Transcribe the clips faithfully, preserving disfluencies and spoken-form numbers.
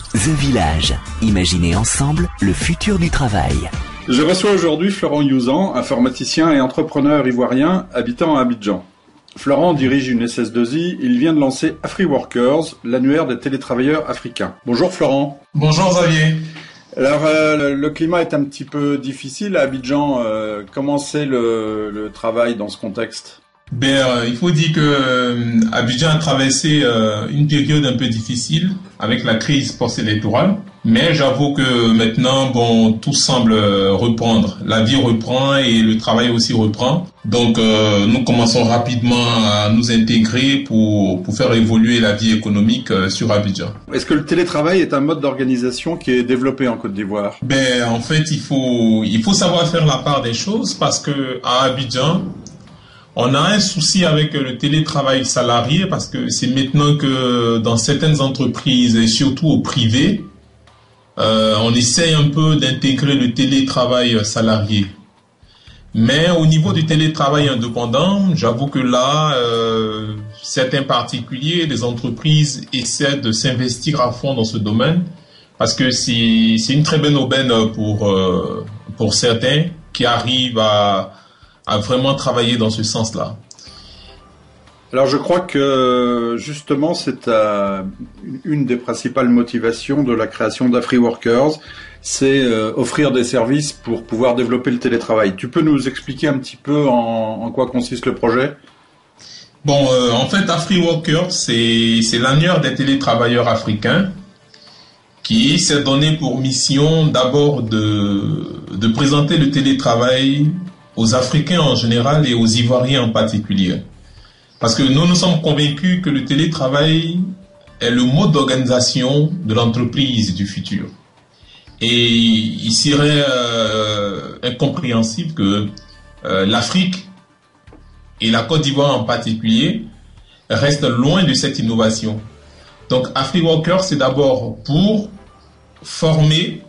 The Village. Imaginez ensemble le futur du travail. Je reçois aujourd'hui Florent Youzan, informaticien et entrepreneur ivoirien habitant à Abidjan. Florent dirige une S S deux I, il vient de lancer AfriWorkers, l'annuaire des télétravailleurs africains. Bonjour Florent. Bonjour Xavier. Alors euh, le climat est un petit peu difficile à Abidjan. Euh, comment c'est le, le travail dans ce contexte ? Ben, euh, il faut dire que euh, Abidjan a traversé euh, une période un peu difficile avec la crise post-électorale. Mais j'avoue que maintenant, bon, tout semble reprendre. La vie reprend et le travail aussi reprend. Donc, euh, nous commençons rapidement à nous intégrer pour, pour faire évoluer la vie économique euh, sur Abidjan. Est-ce que le télétravail est un mode d'organisation qui est développé en Côte d'Ivoire ? Ben, en fait, il faut, il faut savoir faire la part des choses parce que à Abidjan, on a un souci avec le télétravail salarié parce que c'est maintenant que dans certaines entreprises et surtout au privé, euh, on essaye un peu d'intégrer le télétravail salarié. Mais au niveau du télétravail indépendant, j'avoue que là, euh, certains particuliers, les entreprises essaient de s'investir à fond dans ce domaine parce que c'est, c'est une très bonne aubaine pour, euh, pour certains qui arrivent à à vraiment travailler dans ce sens-là. Alors je crois que justement c'est euh, une des principales motivations de la création d'AfriWorkers, c'est euh, offrir des services pour pouvoir développer le télétravail. Tu peux nous expliquer un petit peu en, en quoi consiste le projet ? Bon, euh, en fait AfriWorkers, c'est, c'est l'annuaire des télétravailleurs africains qui s'est donné pour mission d'abord de, de présenter le télétravail aux Africains en général et aux Ivoiriens en particulier. Parce que nous nous sommes convaincus que le télétravail est le mode d'organisation de l'entreprise du futur. Et il serait euh, incompréhensible que euh, l'Afrique et la Côte d'Ivoire en particulier restent loin de cette innovation. Donc AfriWorkers, c'est d'abord pour former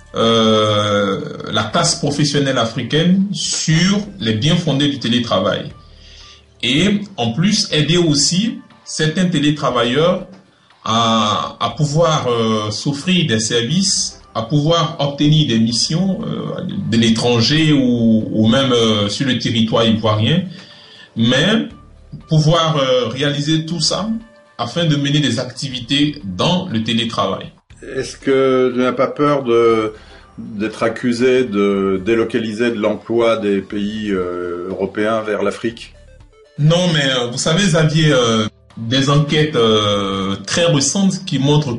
Euh, la classe professionnelle africaine sur les bien-fondés du télétravail. Et en plus, aider aussi certains télétravailleurs à, à pouvoir euh, s'offrir des services, à pouvoir obtenir des missions euh, de l'étranger ou, ou même euh, sur le territoire ivoirien, mais pouvoir euh, réaliser tout ça afin de mener des activités dans le télétravail. Est-ce que tu n'as pas peur de, d'être accusé de délocaliser de l'emploi des pays euh, européens vers l'Afrique ? Non, mais euh, vous savez, Xavier, euh, des enquêtes euh, très récentes qui montrent